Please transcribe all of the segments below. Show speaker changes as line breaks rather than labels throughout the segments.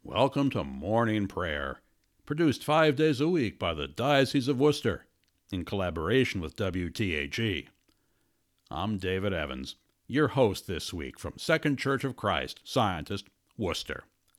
Welcome to Morning Prayer, produced 5 days a week by the Diocese of Worcester, in collaboration with WTAG. I'm David Evans, your host this week from Second Church of Christ, Scientist, Worcester.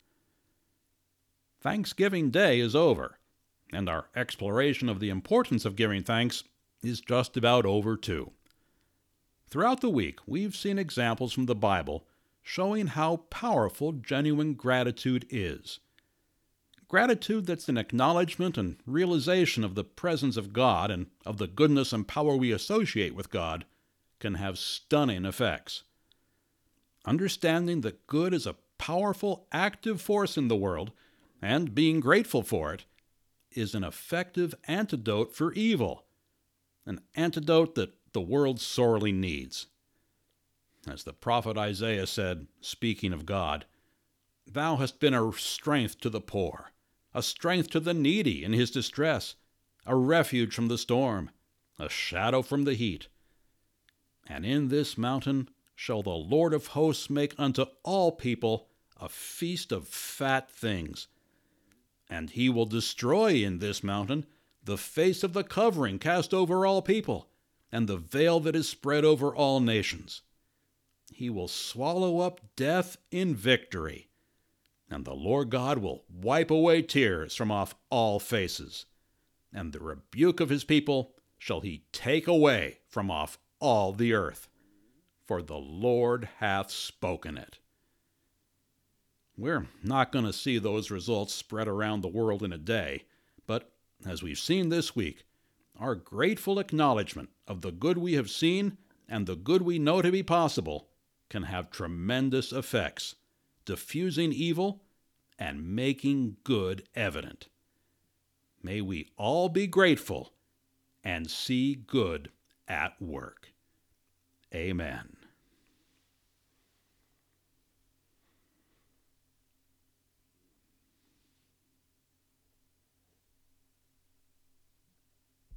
Thanksgiving Day is over, and our exploration of the importance of giving thanks is just about over too. Throughout the week, we've seen examples from the Bible showing how powerful genuine gratitude is. Gratitude that's an acknowledgement and realization of the presence of God and of the goodness and power we associate with God can have stunning effects. Understanding that good is a powerful, active force in the world, and being grateful for it, is an effective antidote for evil, an antidote that the world sorely needs. As the prophet Isaiah said, speaking of God, "Thou hast been a strength to the poor, a strength to the needy in his distress, a refuge from the storm, a shadow from the heat. And in this mountain shall the Lord of hosts make unto all people a feast of fat things. And he will destroy in this mountain the face of the covering cast over all people, and the veil that is spread over all nations. He will swallow up death in victory, and the Lord God will wipe away tears from off all faces, and the rebuke of his people shall he take away from off all the earth, for the Lord hath spoken it." We're not going to see those results spread around the world in a day, but as we've seen this week, our grateful acknowledgement of the good we have seen and the good we know to be possible can have tremendous effects, diffusing evil and making good evident. May we all be grateful and see good at work. Amen.